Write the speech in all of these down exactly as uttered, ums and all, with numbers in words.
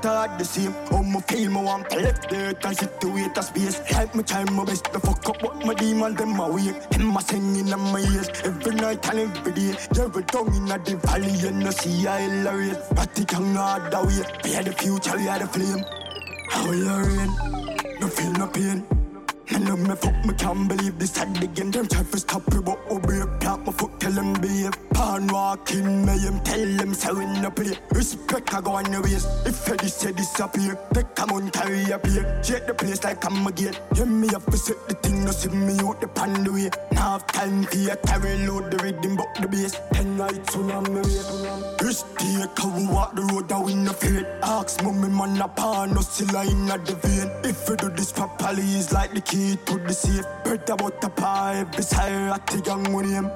start the same. How me feel, me want to left dirt and sit to wait a space. Like me try my best to fuck up what my demon them awake. Them a singing in my ears every night and every day. Every tongue in the valley and no see I hilarious. But the young not the way. We are the future, we are the flame. How will I rain? No feel no pain. I know me fuck, me can't believe this had again. Them try to stop me, but obey. Plant my foot, tell them behave. Pan walking, me him tell them so in the play. Respect, I go on the ways. If Eddie say disappear, take come on, carry a beer. Shake the place like I'm a gate. Hear me up to set the thing, no see me out the pan the way. Now have time for you, carry load the rhythm, but the bass. Ten nights on I'm the way. First day, I will walk the road, I win the fate. Ask mommy, man, a pan, no still in the vein. If you do this properly, it's like the key to the safe. Bread about the pipe, beside at the young with him.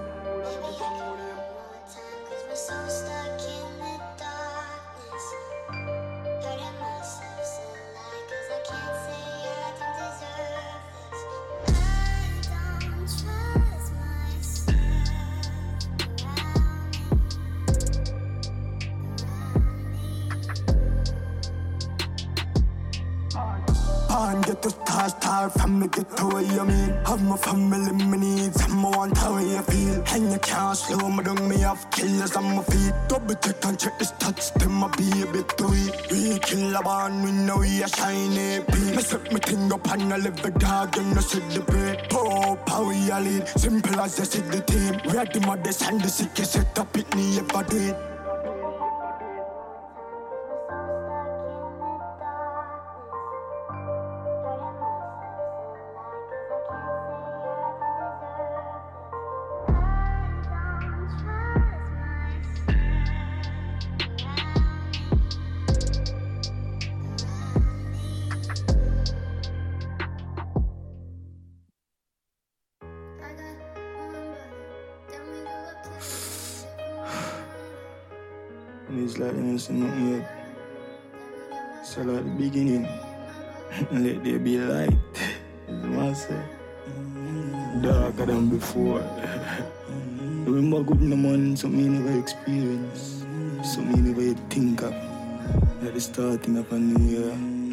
Get to star, star from the get to where you mean. Have my family, my needs, and my want how you feel. And you can't slow me down, me have killers on my feet. Double check and check the stats, them my baby to eat. We kill a band, we know we a shiny beat. Me set me thing up and I live a dog and I see the bread. Pour up how we a lead, simple as you see the team. We are the mothers and the sickest, set up it, me ever do it. It's like you see nothing yet. So like the beginning, let there be light. Is what I say. Darker than before. Remember good in the morning, something you never experience, something you never think of. At the starting of a new year.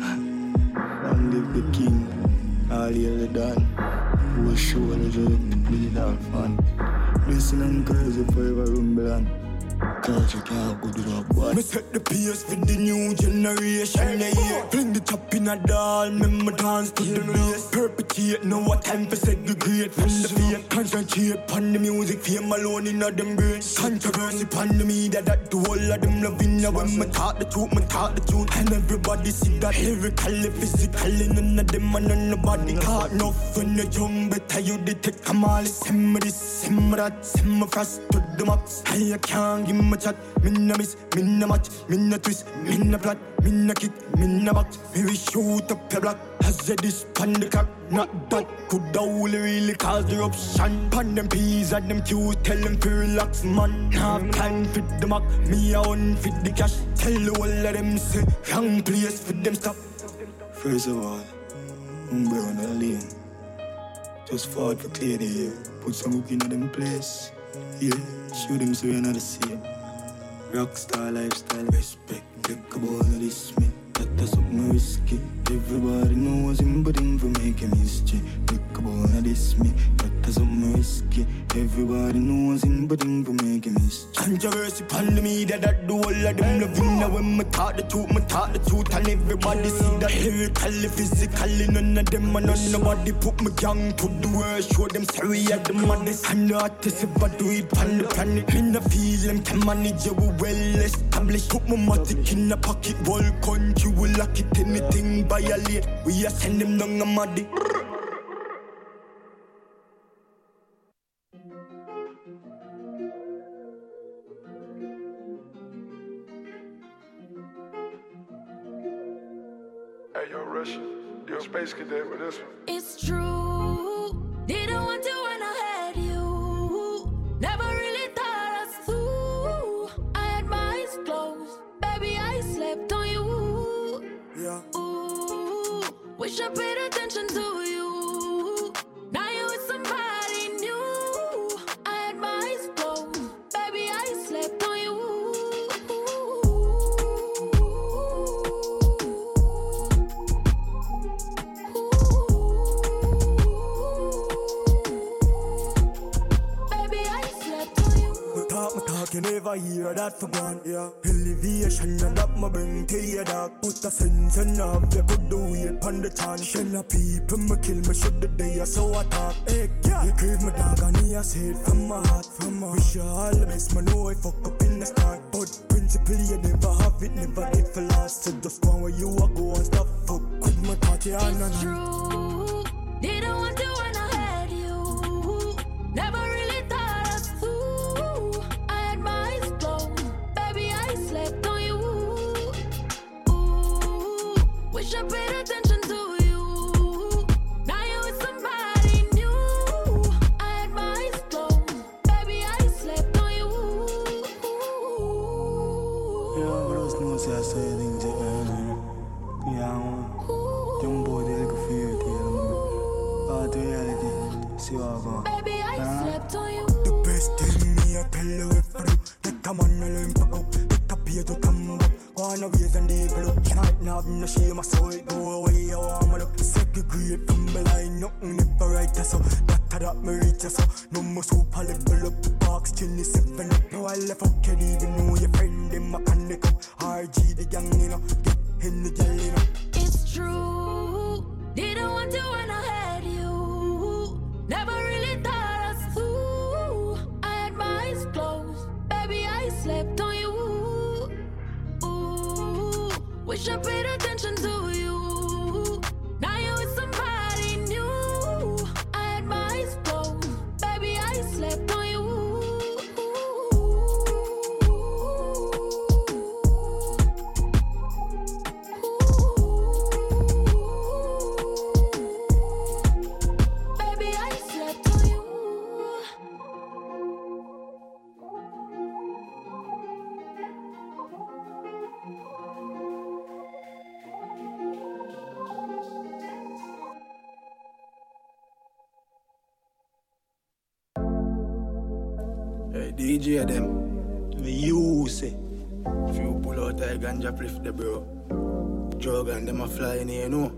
Long live the king, all hail the dawn. Who will show the joy, be it all fun. Listen and crazy forever rumble on. Cause you can't go to the boy. Me set the pace for the new generation, yeah. Fling the top in a doll, make me dance to the bass. Perpetuate, know what time for segregate from the fame. Concentrate on the music, fame alone in a them brain. Controversy on the media, that the whole of them loving ya. When me talk the truth, me talk the truth. And everybody see that lyrically, physically, none of them and none nobody caught enough when you're young, better you detect come all. Send me this, send me that, send me fast to the max. I can't give me chat, me no miss, me no match, me no twist, me no plot, me no kick, me no box. Me we shoot up the block, as a this pan the cock. Not that could only really cause the eruption. Pan them peas and them cues, tell them to relax, man. Have time for the mock, me a one for the cash. Tell all of them say, wrong place for them stop. First of all, I'm on the lane. Just fought for clear the air, put some hook in them place. Yeah, show them so you're not the same. Rockstar lifestyle, respect, take a ball of this me. That's something risky. Everybody knows him, but him for making history. Take a ball of this me. That's something risky. Everybody knows him, but him for making history. Controversy on the media, that do all of them loving. Now when me talk the truth, me talk the truth, and everybody see that lyrically, physically, none of them and none nobody put me gang to the world. Show them sorry at the maddest. And the artists ever do it on the planet. Me no feel them can manage you well established. Put my matic in the pocket, whole country will lock it. Anything violate, we are send them down a muddy. Hey, yo, Russia, yo, Space Cadet with this one. It's true, didn't want to when I had you. Never really thought us through. I had my eyes closed, baby, I slept on you. Yeah. Ooh, wish I paid attention to you. Now you with somebody new. I had my eyes closed, baby, I slept on you. never hear that for gone. Yeah, elevation and that my bring to your dog. Put a sense and love, you could do it on the chance. Shell of people, me kill me, should the day I saw a talk. Hey, yeah, you crave my dog and he has said from my heart, from my wish you all the best, man, know I fuck up in the start. But principle, you never have it, never did for last. So just go where you are, go and stop, fuck with my thought, yeah, it's no, no. true, didn't want to when I had you. Never really thought us through. I had my eyes closed, baby, I slept on you. Ooh, wish I paid attention to you. Now you with somebody new. I had my eyes closed, baby, I slept on you. Yeah, but I was not say I saw you things like that. Yeah, man. Young boy, they look for you, too. Hard reality. See what I go. Baby, I Uh-huh. slept on you. The best thing me I tell you if I do. Take a man and learn for out. Take a pay to come back. Wanna ways and devil up. Can I have no shame, I saw it go away. I want to look. Segregate from the line. Nothing never right so. That that me reach so. No more super level up. The box chinny seven up. No I left out. Can't even know your friend. Them I can make up. R G the gang, you know. Get in the girl, you know. It's true, didn't want to when I had you. Never really thought us through. I had my eyes closed, baby, I slept on you. Ooh, wish I paid attention to you. Now you with somebody new. I had my eyes closed, baby, I slept on you. Baby, I slept on you. Hey, D J them. Me you say. If you pull out a ganja pliff the bro. Drug and them a fly in here, you know.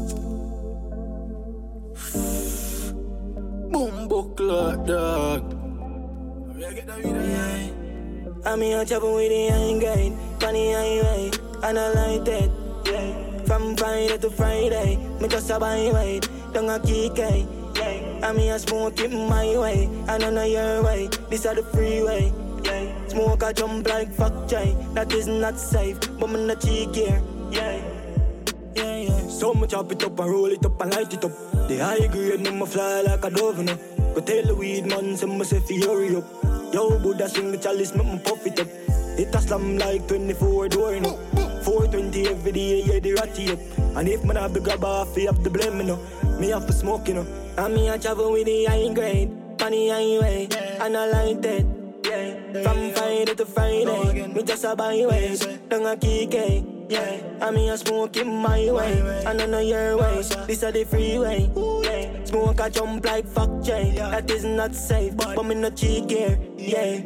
Boom, buckler, dog. Where you get that video? Yeah. I'm here chopping with the iron guide. Funny highway, and I like that. Yeah. From Friday to Friday, me just a buy wait. Don't a kick it. Yeah. I'm here smoking my way, and I know your way. This are the freeway. Yeah. Smoke a jump like fuck Jay. That is not safe, but me not cheek here. Yeah. Yeah, yeah. So much chop it up and roll it up and light it up. The high grade, me fly like a dove, you know. Go tell the weed man, say me say fi hurry up. Yo, Buddha swing the chalice, make me puff it up. It a slam like twenty-four door, you know. four twenty every day, yeah, the ratty up. And if man have the grab off, he have the blame, you know. Me have to smoke, you know. And me a travel with the high grade, funny highway, and I like that. Yeah. From Friday to Friday, me just a buy ways, don't a kick it. Yeah, I mean I smoke in my way, and I know your way. This are the freeway. Yeah, smoke a jump like fuck Jay. That is not safe, but me not cheek here. Yeah.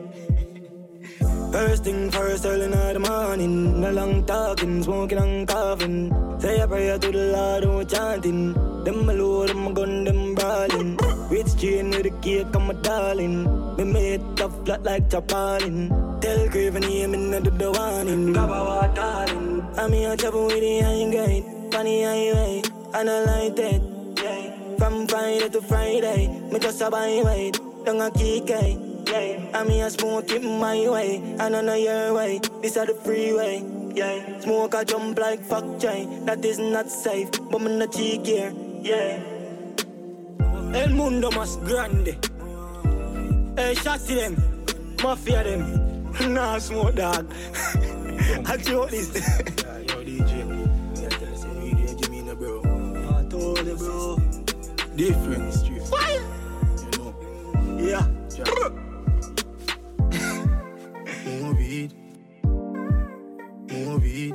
First thing first, early in the morning, no long talking, smoking and coughing. Say a prayer to the Lord, don't chanting. Them a load, them a gun, them brawling. With chain with a cake, I'm a darling. Me made tough flat like Chapalin. Tell Craven him in the the warning. Kabawa darling. I'm here travel with the high guide, funny highway, and I like that. Yeah. From Friday to Friday, me just a buy wait, don't a kick it. Yeah. I'm here smoking my way, and I know your way. This are the freeway. Yeah. Smoke a jump like fuck Jay. That is not safe, but me not cheek here. Yeah. El mundo más grande. Hey, shotty them, mafia them. Nah, smoke dog. I joke this. Yeah, yo, D J. Yeah, tell us, you D J me no bro. I told you, bro. Different street. Fire. You know. Yeah. More weed. More weed.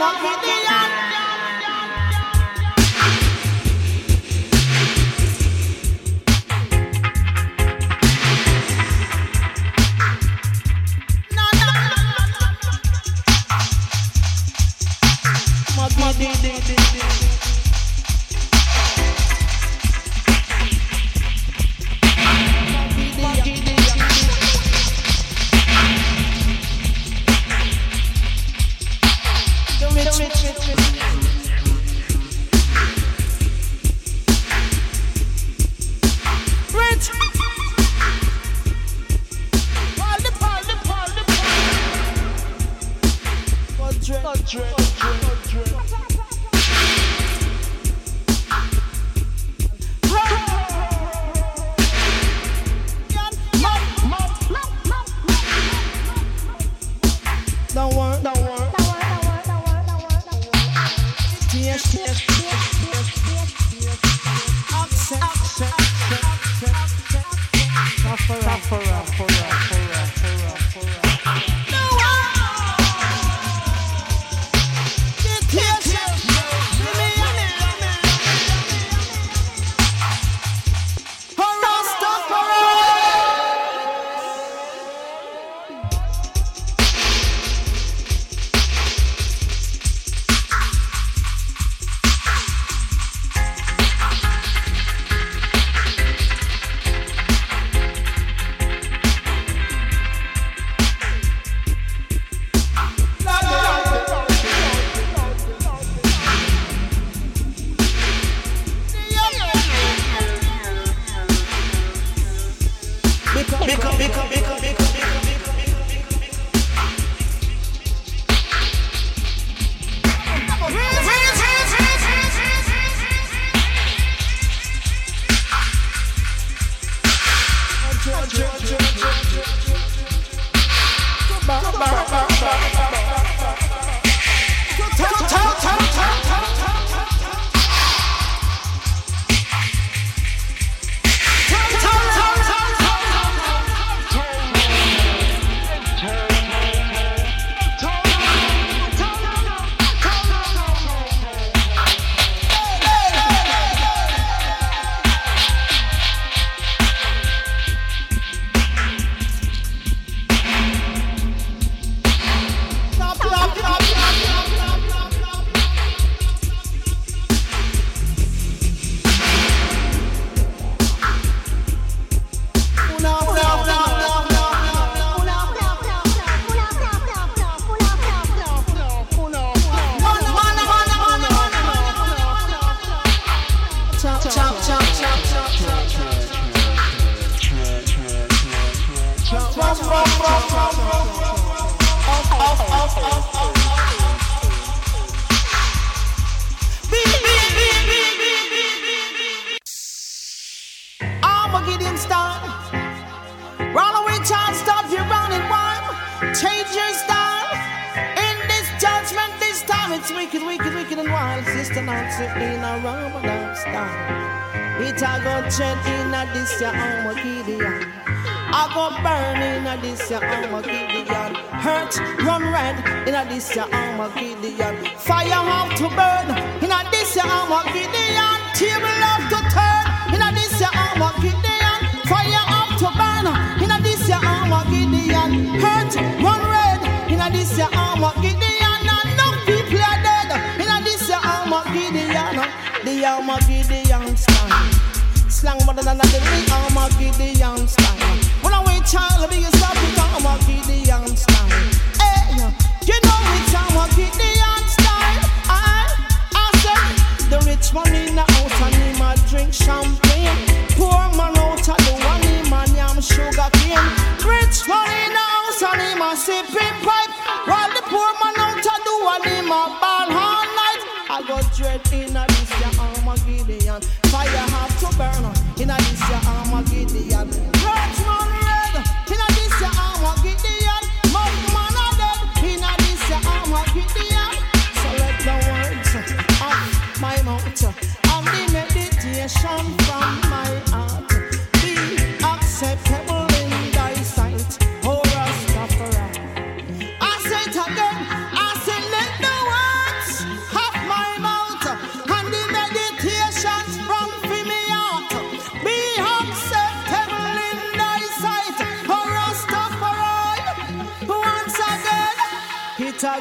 Again, I say let the words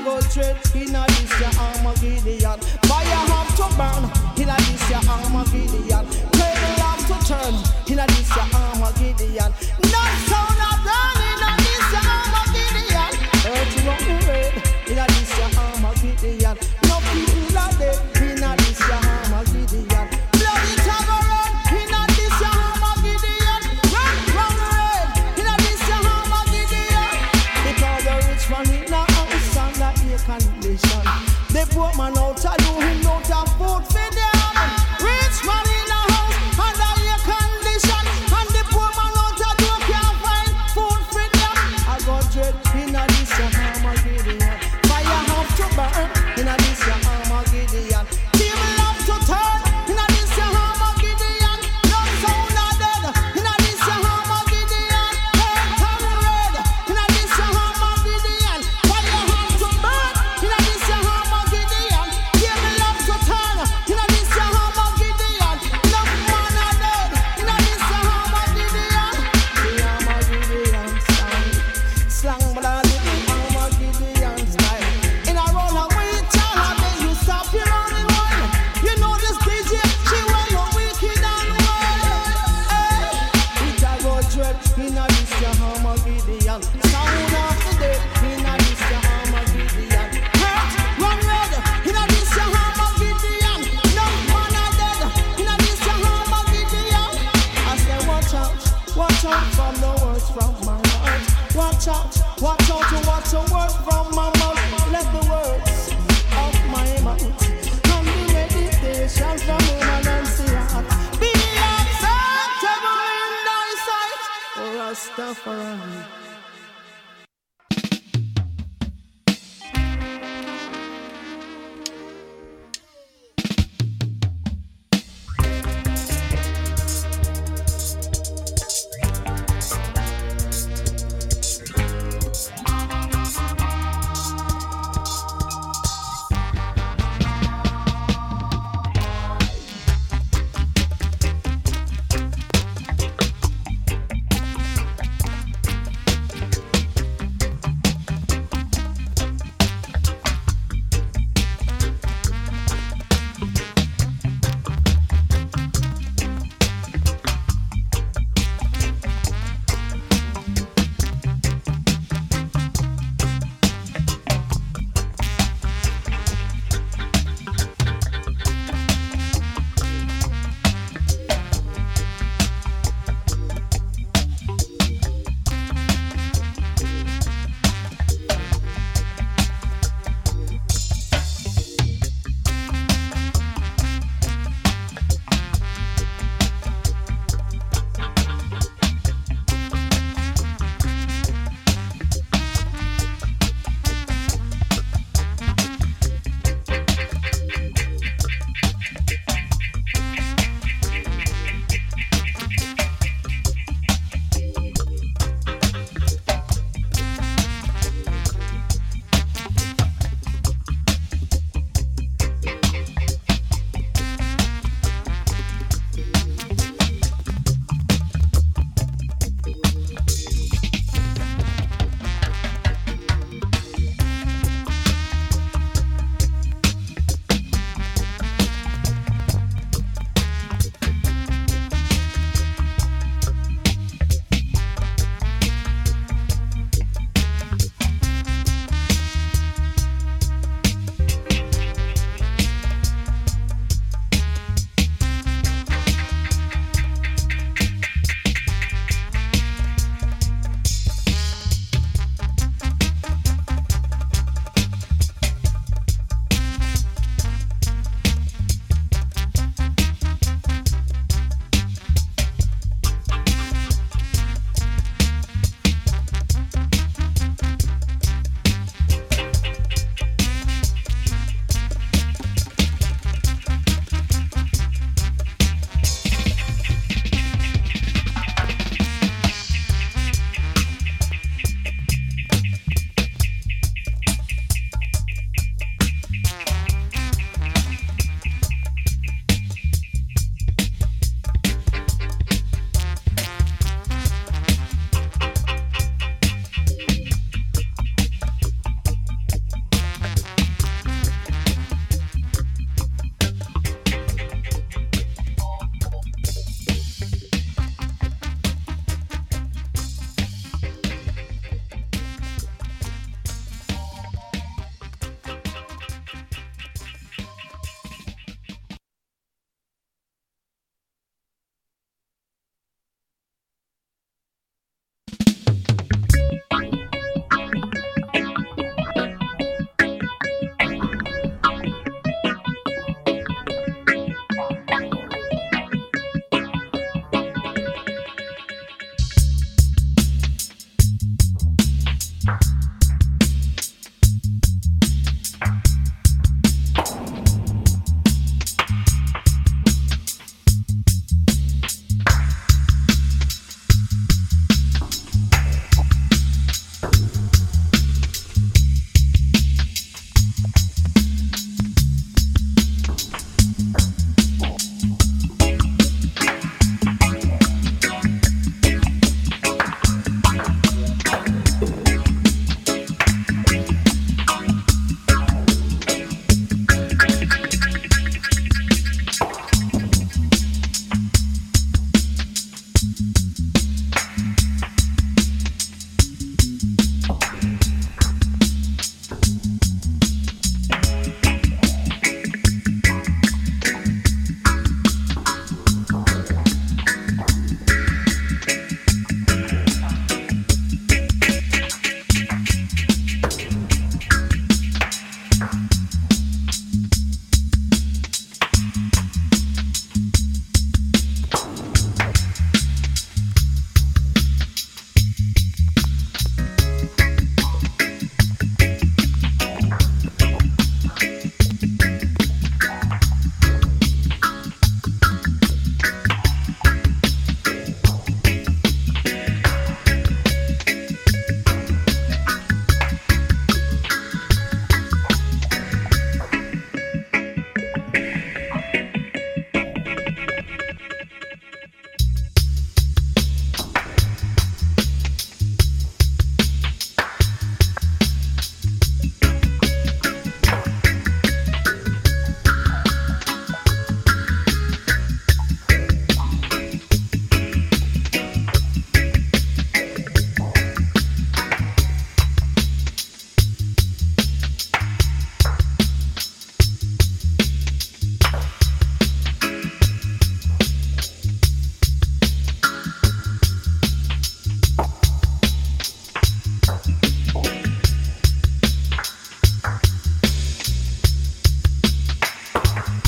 go straight in a this your Armageddon. Fire have to burn in a this your Armageddon. Cradle have to turn in a this your Armageddon. Not sound of run in a this your Armageddon. Earth run the red in a this your Armageddon. No people are dead in a this your Armageddon. Blood it have a run in a this your Armageddon. Run run red in a this your Armageddon. Because the rich man in a house under air condition. The poor man out a do him out of food for them. Rich man in a house under air condition. And the poor man out a do can't find food for them. I got dread in a this your Armageddon. Fire have to burn in a this your Armageddon. People have to turn in a this your Armageddon. No sound are dead in a this your Armageddon. Earth and red in a this your Armageddon. Fire have to burn in a this your Armageddon. People have to turn in a this your Armageddon. No man are dead in a this your Armageddon. The Armageddon style, slang but a little Armageddon style. In a roll of wheat, child, then you stop your running one. You know this D J, she well no wicked and well. Hey, it a go dread in a this your Armageddon. Sound of the day in a this your Armageddon. Hurt, run red in a this your Armageddon. No man are dead in a this your Armageddon. I say watch out, watch out from the words from my heart. Watch out, watch out to watch the word from my mouth. Let the words of my mouth and the meditation from woman and see heart be acceptable in thy sight, Rastafari.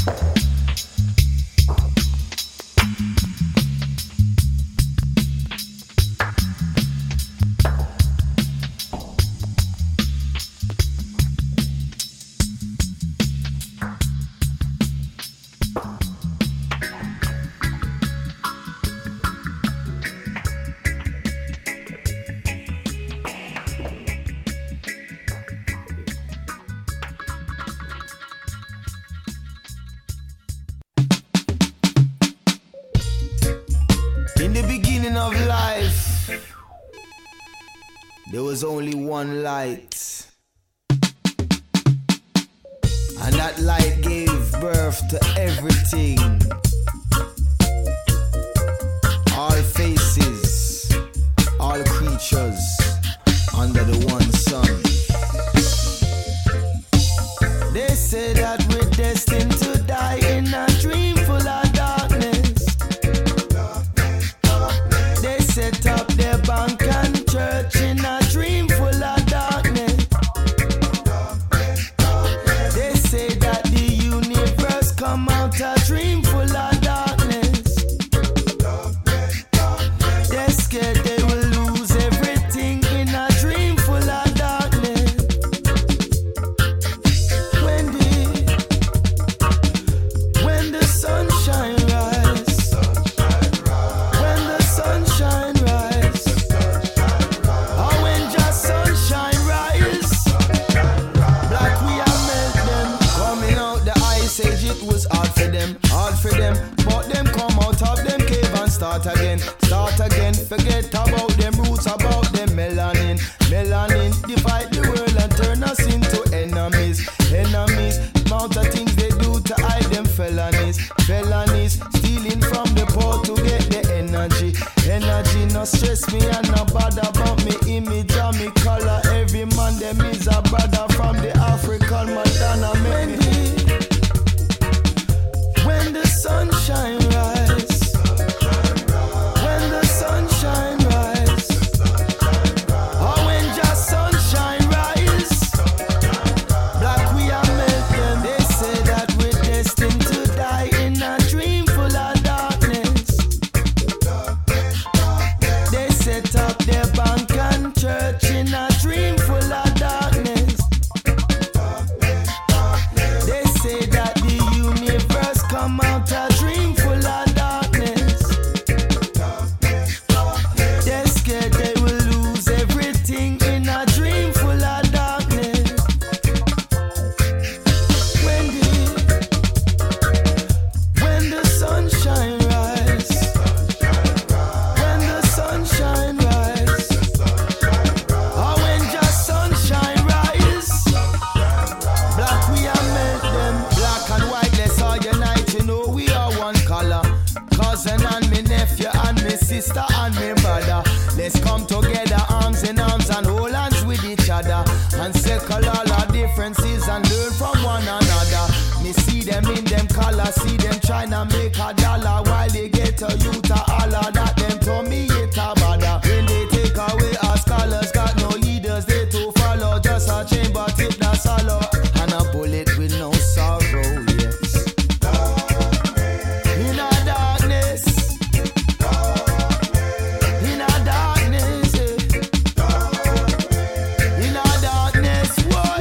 There was only one light, and that light gave birth to everything. All faces, all creatures under the one sun. They say that we're destined to die in a dream full of darkness. They set up their bank and church in a dream full of darkness. They say that the universe come out a dream full of darkness. They're scared they will lose everything in a dream full of darkness. When the, when the sunshine rise, when the sunshine rise, oh when just sunshine rise, black we are melt them. Coming out the ice age, it was hard for them, hard for them, but them come out of them cave and start again, start again. Forget about them roots, about them melanin, melanin. Divide the world and turn us into enemies, enemies. Amount of things they do to hide them felonies, felonies. Stealing from the poor to get the energy, energy. No stress me and no bother about me image or me color. Every man them is a brother from the African Madonna. When the, when the sunshine rise, when the sunshine rise, oh when just sunshine rise, black we are melt them. They say that we're destined to die in a dream full of darkness. They set up their bank and church in a dream full of darkness. They say that the universe come out a dream full of darkness. They're scared they will lose everything in a dream full of darkness. When the, when the sunshine rise, when the sunshine rise, oh when just sunshine rise, black we are melt them. Black and white, let's all unite, you know we are one color. Cousin and me nephew and me sister and me brother. Let's come together, arms in arms and hold hands with each other, and circle all our differences and learn from one another. Me see them in them color, see them tryna make a dollar while they get a youth a holler that them to me it a bother. When they take away our scholars, got no leaders they to follow, just a chamber tip that's hollow and a bullet with no sorrow. Yes. In a darkness, in a darkness, eh. In a darkness, what?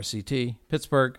R C T, Pittsburgh.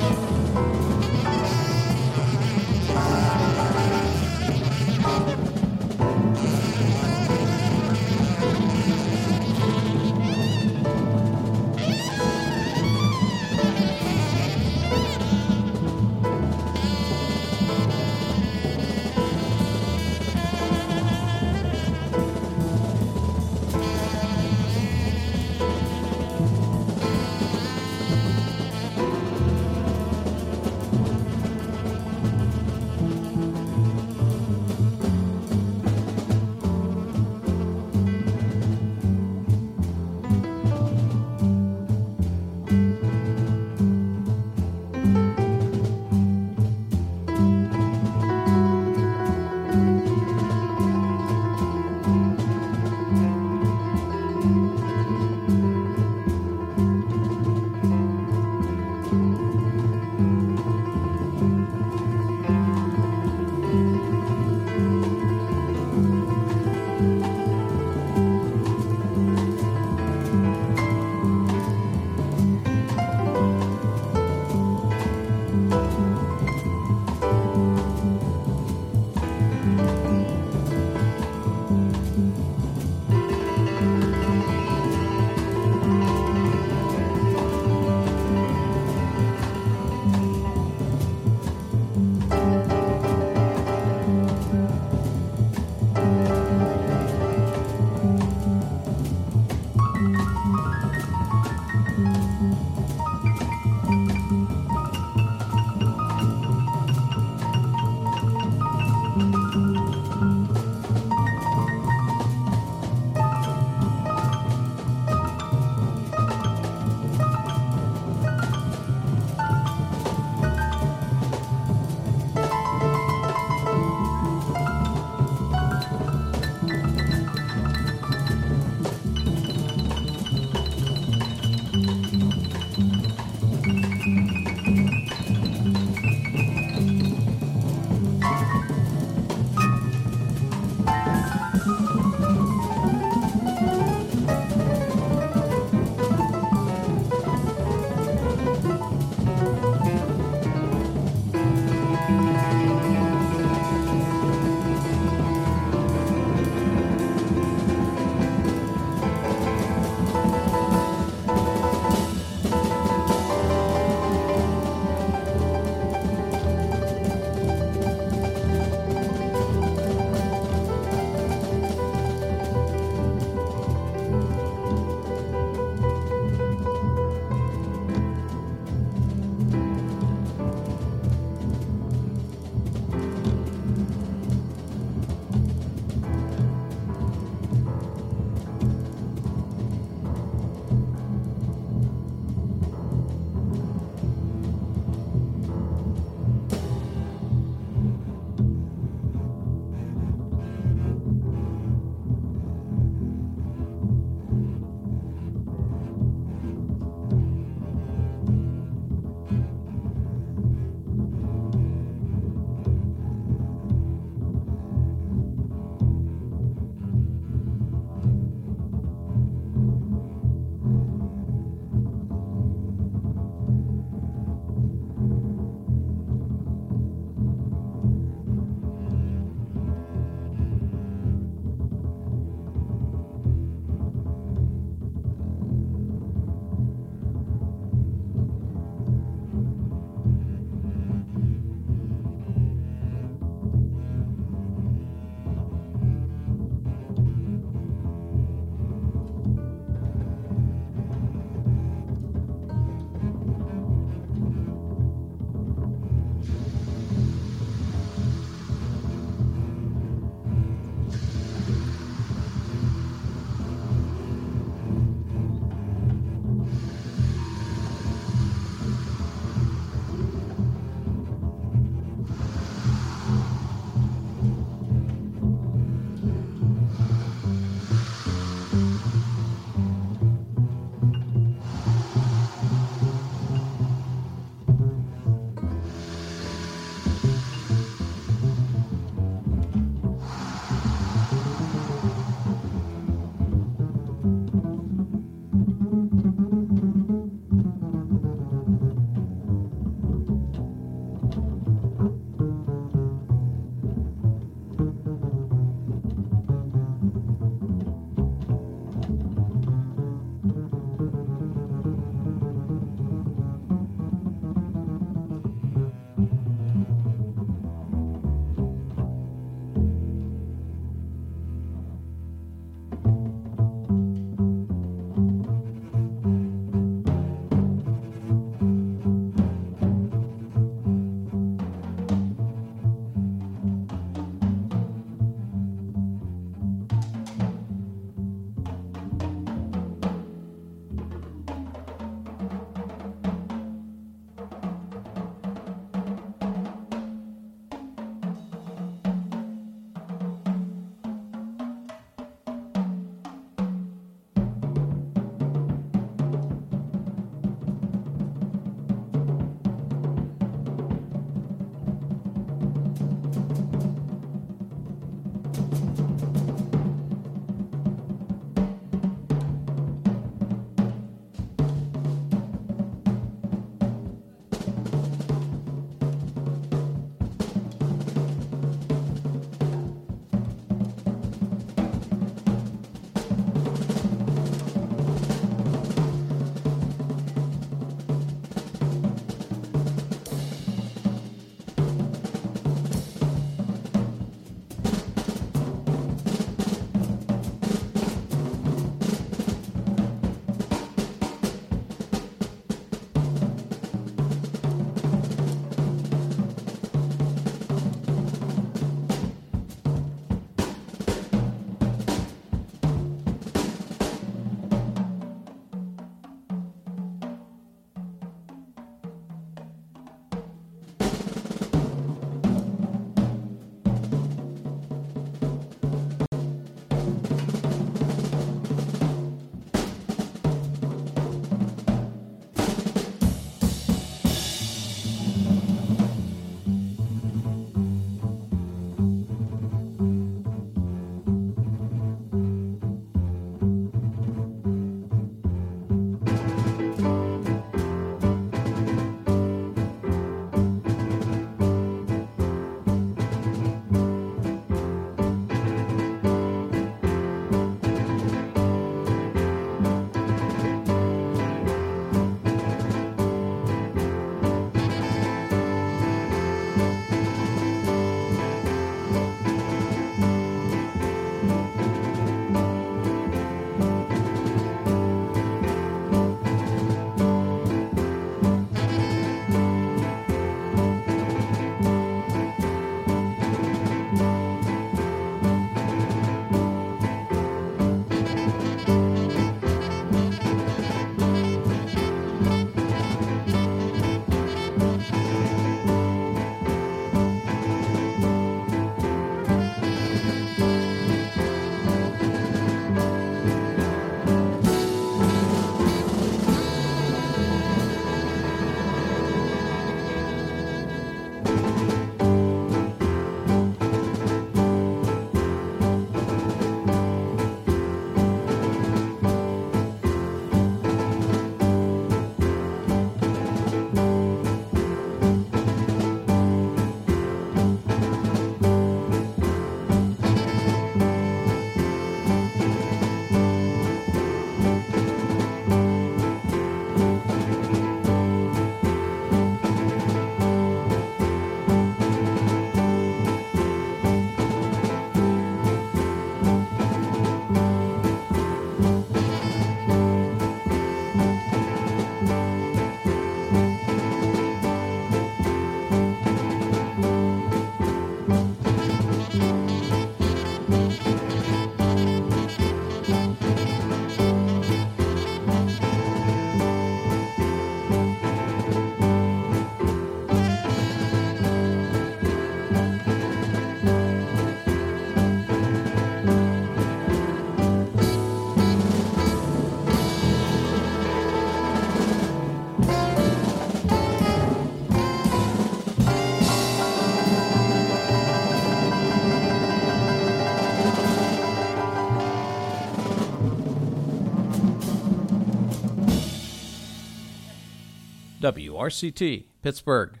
W R C T, Pittsburgh.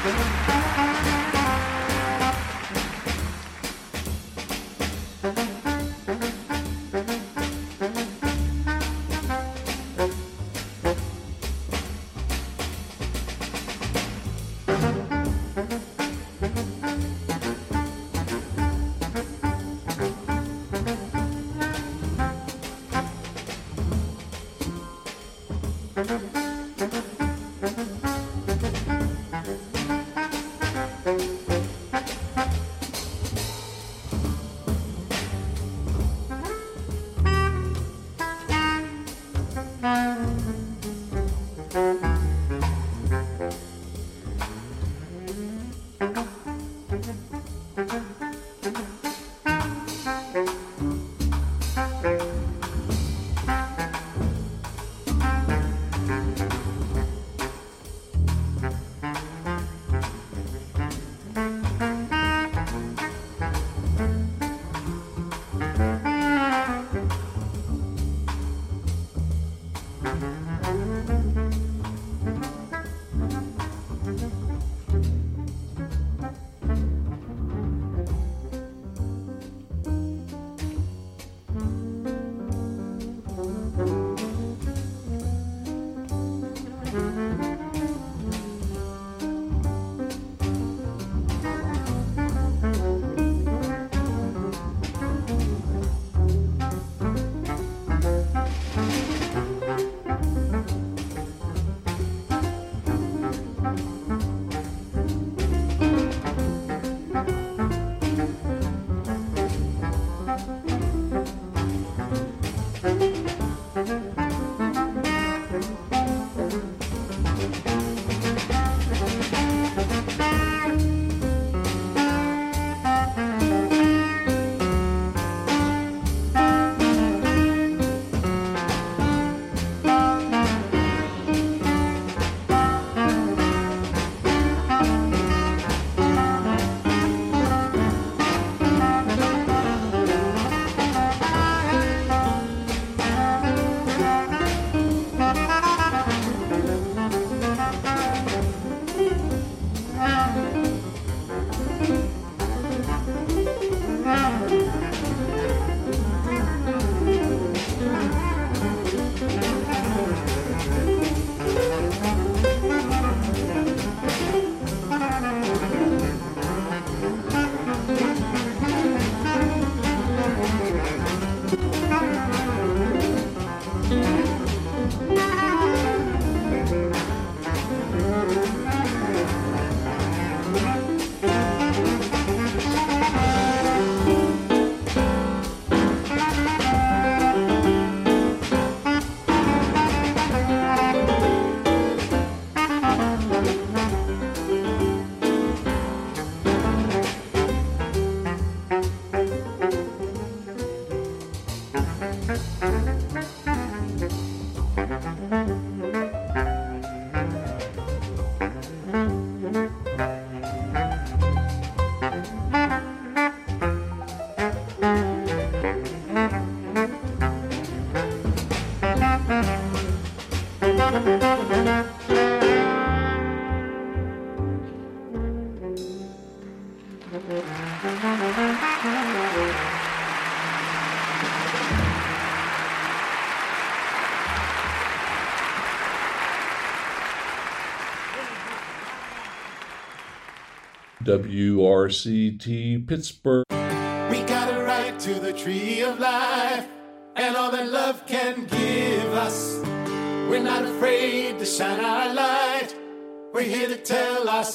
W R C T Pittsburgh. We got a right to the tree of life and all that love can give us. We're not afraid to shine our light. We're here to tell our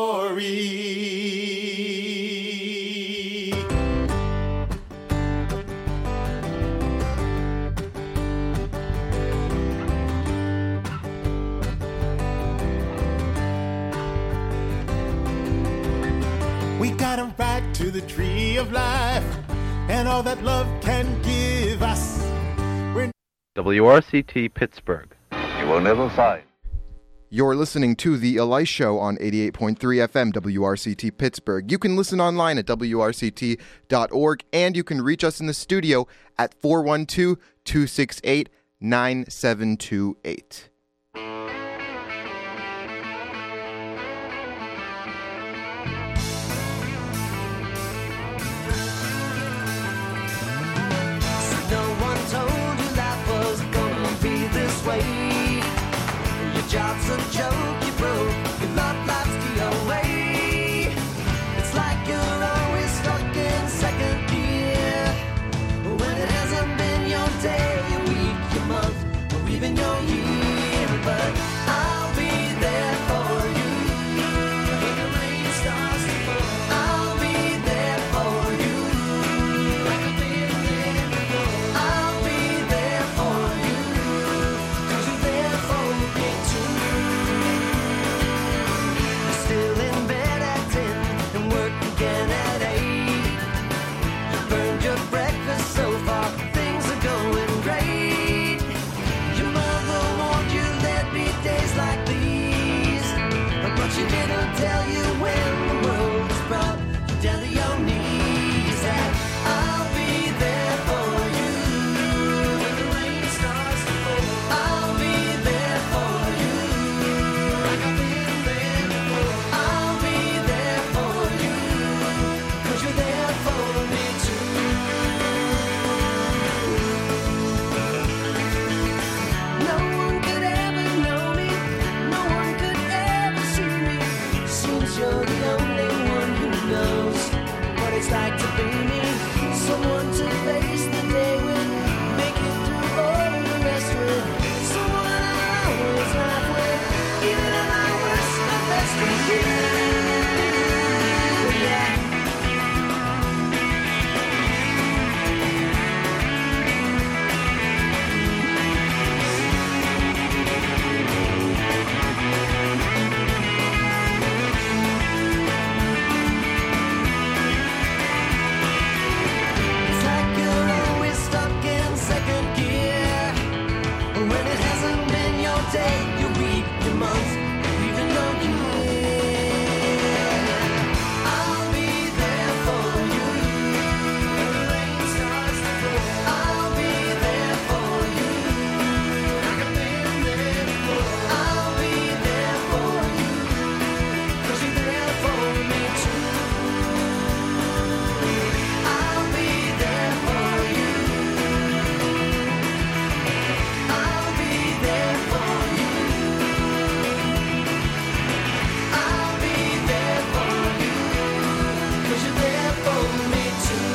story. We got a right to the tree of life and all that love can give us. We're W R C T Pittsburgh. You will never find. You're listening to The Elice Show on eighty-eight point three F M, W R C T Pittsburgh. You can listen online at W R C T dot org, and you can reach us in the studio at four one two, two six eight, nine seven two eight. day. Your job's a joke, you broke, your love life's the away. It's like you're always stuck in second gear, when it hasn't been your day, your week, your month, or even your year. But I'll be there for you when the rain starts to fall. I'll be there for you like I've been there before. I'll be there for you 'cause you're there for me too. You're still in bed at ten and work again at eight. You burned your breakfast so far, things are going great. Your mother warned you there'd be days like these, but she didn't tell you when the world was brought you down to your knees. And I'll be there for you when the rain starts to fall. I'll be there for you like I've been there before. I'll be there for you 'cause you're there for me too. No one could ever know me, no one could ever see me. Seems you're the only one who knows what it's like to be me. Someone to face the day with, make it through all the rest with. Someone I always laugh with, even at my worst, my best with you. Yeah. It's like you're always stuck in second gear, when it hasn't been your day, your week, your month, or even your year. I'll be there for you when the rain starts to fall. I'll be there for you like I've been there before. I'll be there for you 'cause you're there for me too. I'll be there for you. I'll be there for you. I'll be there for you 'cause you're there for me too.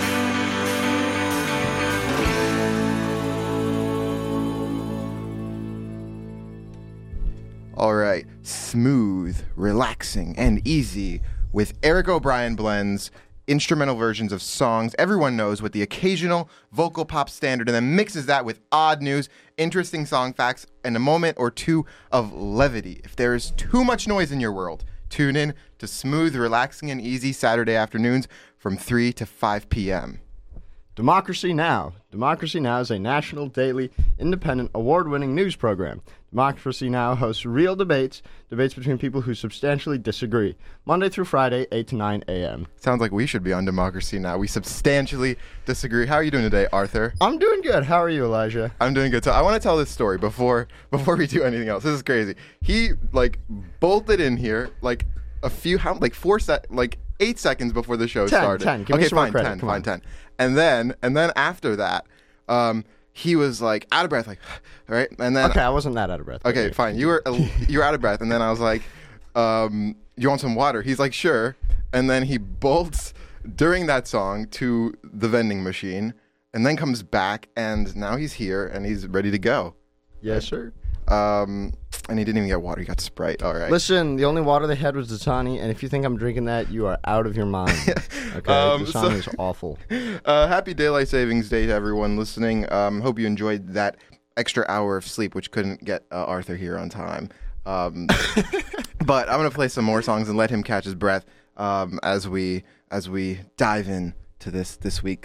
All right, smooth, relaxing, and easy with Eric O'Brien blends instrumental versions of songs everyone knows with the occasional vocal pop standard, and then mixes that with odd news, interesting song facts, and a moment or two of levity. If there is too much noise in your world, tune in to smooth, relaxing, and easy Saturday afternoons from three to five p.m. Democracy Now! Democracy Now! Is a national, daily, independent, award-winning news program. Democracy Now! Hosts real debates, debates between people who substantially disagree, Monday through Friday, eight to nine a.m. Sounds like we should be on Democracy Now! We substantially disagree. How are you doing today, Arthur? I'm doing good. How are you, Elijah? I'm doing good. So I want to tell this story before before we do anything else. This is crazy. He, like, bolted in here, like, a few, how, like, four sec, like, eight seconds before the show ten, started. ten. Give okay, me some more fine, credit. ten, Come fine, on. ten. And then, and then after that, um, he was like out of breath, like, all right, and then Okay, I wasn't that out of breath. okay, fine, you were you were out of breath, and then I was like, um, you want some water? He's like, sure, and then he bolts during that song to the vending machine, and then comes back, and now he's here, and he's ready to go. Yes, sir. Um, and he didn't even get water; he got Sprite. All right. Listen, the only water they had was Dasani, and if you think I'm drinking that, you are out of your mind. Okay, Um, Dasani so- is awful. Uh, happy Daylight Savings Day to everyone listening. Um, hope you enjoyed that extra hour of sleep, which couldn't get uh, Arthur here on time. Um, but I'm gonna play some more songs and let him catch his breath um, as we as we dive in to this this week